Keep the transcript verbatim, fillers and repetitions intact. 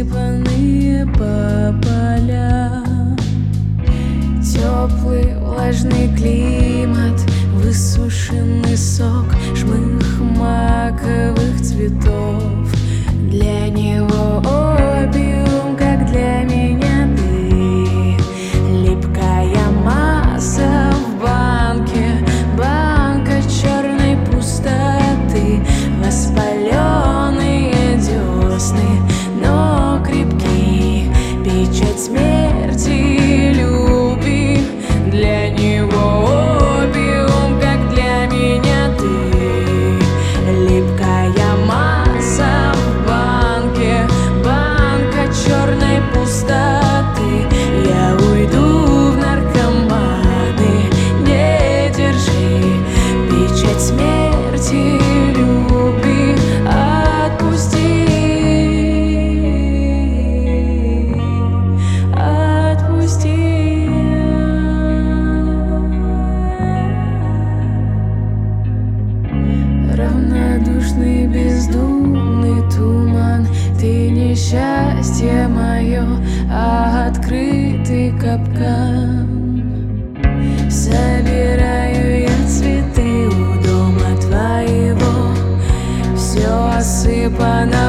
рассыпанные по полям. Теплый влажный климат, высушенный сок, жмых маковых цветов. Для него опиум, как для меня ты. Липкая масса в банке, банка черной пустоты. Воспаленные десны, но крепкие, печать смерти любви. Для него опиум, как для меня ты. Липкая масса в банке, банка черной пустоты. Я уйду в наркоманы, не держи печать смерти любви. Отпусти, отпусти. Равнодушный бездумный туман, ты несчастье мое, а открытый капкан. Собираю я цветы у дома твоего, все осыпано